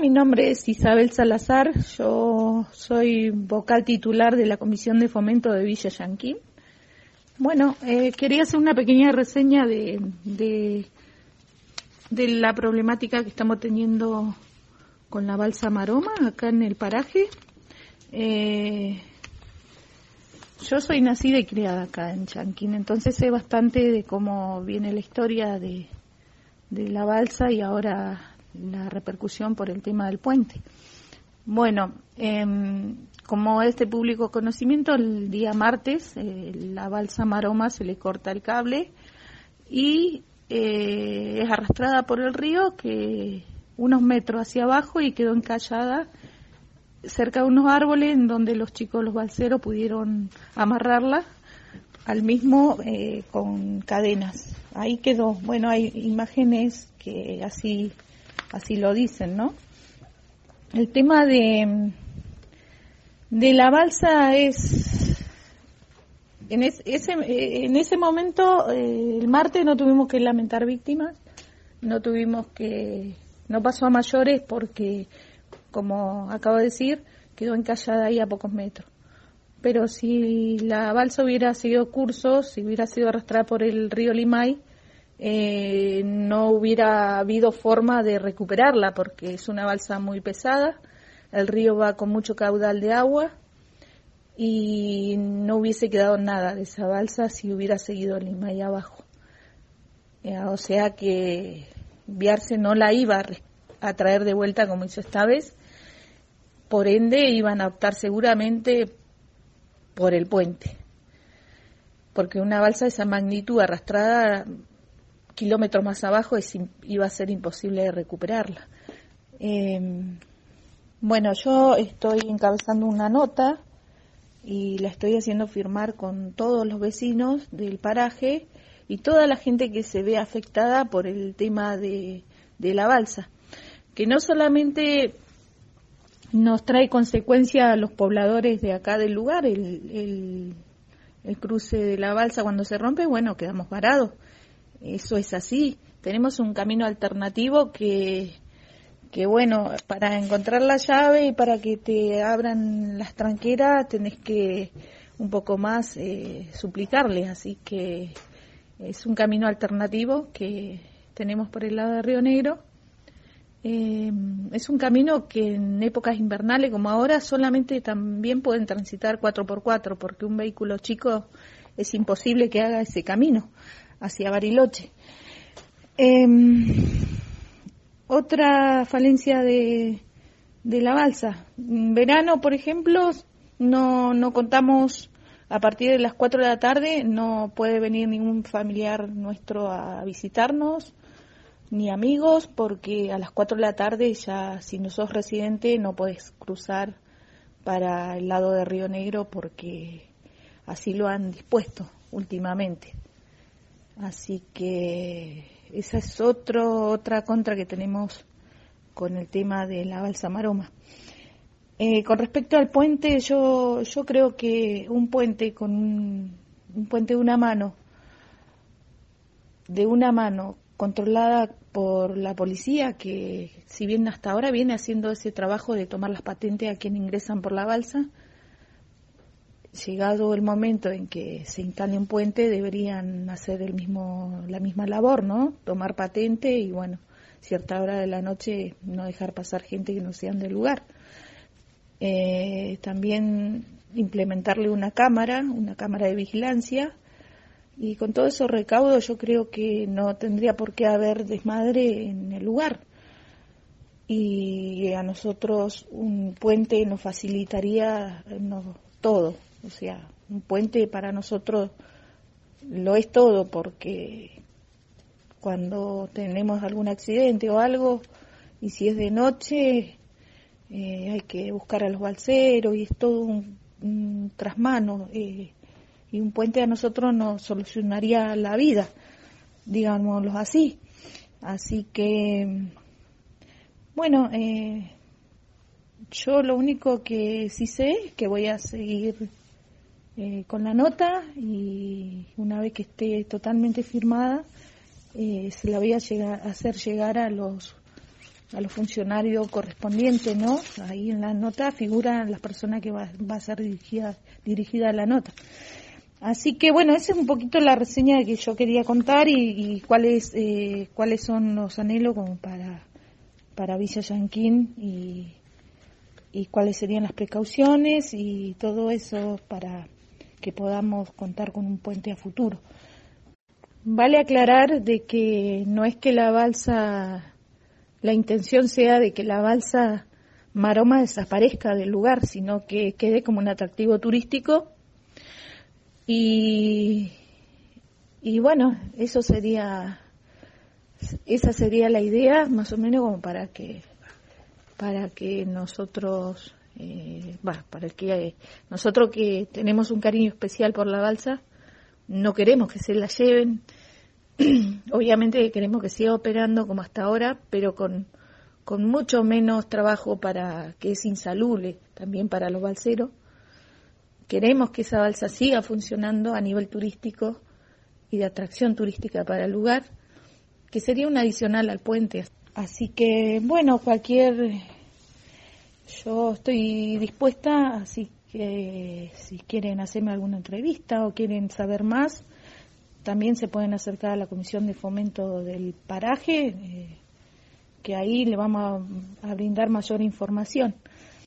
mi nombre es Isabel Salazar, yo soy vocal titular de la Comisión de Fomento de Villa Llanquín. Bueno, quería hacer una pequeña reseña de la problemática que estamos teniendo con la balsa Maroma acá en el paraje. Yo soy nacida y criada acá en Llanquín, entonces sé bastante de cómo viene la historia de la balsa y ahora la repercusión por el tema del puente. Bueno, como es de público conocimiento, el día martes la balsa Maroma se le corta el cable y es arrastrada por el río que unos metros hacia abajo y quedó encallada cerca de unos árboles en donde los chicos, los balseros, pudieron amarrarla al mismo con cadenas. Ahí quedó. Bueno, hay imágenes que así lo dicen, ¿no? El tema de la balsa es en ese momento, el martes no tuvimos que lamentar víctimas, no pasó a mayores porque, como acabo de decir, quedó encallada ahí a pocos metros. Pero si la balsa hubiera seguido curso, si hubiera sido arrastrada por el río Limay, no hubiera habido forma de recuperarla porque es una balsa muy pesada, el río va con mucho caudal de agua y no hubiese quedado nada de esa balsa si hubiera seguido el Limay abajo. O sea que Viarse no la iba a traer de vuelta como hizo esta vez, por ende iban a optar seguramente por el puente, porque una balsa de esa magnitud arrastrada kilómetros más abajo iba a ser imposible de recuperarla. Bueno, yo estoy encabezando una nota y la estoy haciendo firmar con todos los vecinos del paraje y toda la gente que se ve afectada por el tema de la balsa, que no solamente nos trae consecuencias a los pobladores de acá del lugar, el cruce de la balsa cuando se rompe, bueno, quedamos varados. Eso es así. Tenemos un camino alternativo que bueno, para encontrar la llave y para que te abran las tranqueras tenés que un poco más suplicarle, así que es un camino alternativo que tenemos por el lado de Río Negro. Es un camino que en épocas invernales como ahora solamente también pueden transitar 4x4 porque un vehículo chico es imposible que haga ese camino hacia Bariloche. Otra falencia de la balsa. En verano, por ejemplo, no contamos, a partir de las 4 de la tarde no puede venir ningún familiar nuestro a visitarnos, ni amigos, porque a las 4 de la tarde ya, si no sos residente, no podés cruzar para el lado de Río Negro porque así lo han dispuesto últimamente. Así que esa es otra contra que tenemos con el tema de la balsa Maroma. Con respecto al puente, yo creo que un puente con un puente de una mano, controlada por la policía, que si bien hasta ahora viene haciendo ese trabajo de tomar las patentes a quien ingresan por la balsa, llegado el momento en que se instale un puente, deberían hacer la misma labor, ¿no? Tomar patente y, bueno, cierta hora de la noche no dejar pasar gente que no sean del lugar. También implementarle una cámara de vigilancia, y con todos esos recaudos yo creo que no tendría por qué haber desmadre en el lugar. Y a nosotros un puente nos facilitaría todo. O sea, un puente para nosotros lo es todo, porque cuando tenemos algún accidente o algo, y si es de noche, hay que buscar a los balseros y es todo un trasmano. Y un puente a nosotros nos solucionaría la vida, digámoslo así. Así que, bueno, yo lo único que sí sé es que voy a seguir con la nota, y una vez que esté totalmente firmada, se la voy a hacer llegar a los a los funcionarios correspondientes, ¿no? Ahí en la nota figuran las personas que va a ser dirigida a la nota. Así que bueno, esa es un poquito la reseña que yo quería contar y cuáles son los anhelos como para Villa Llanquín y cuáles serían las precauciones y todo eso para que podamos contar con un puente a futuro. Vale aclarar de que no es que la intención sea de que la balsa Maroma desaparezca del lugar, sino que quede como un atractivo turístico y bueno, esa sería la idea, más o menos como para que nosotros, nosotros que tenemos un cariño especial por la balsa, no queremos que se la lleven. Obviamente queremos que siga operando como hasta ahora, pero con mucho menos trabajo que es insalubre también para los balseros. Queremos que esa balsa siga funcionando a nivel turístico y de atracción turística para el lugar, que sería un adicional al puente. Así que, bueno, yo estoy dispuesta, así que si quieren hacerme alguna entrevista o quieren saber más, también se pueden acercar a la Comisión de Fomento del Paraje, que ahí le vamos a brindar mayor información.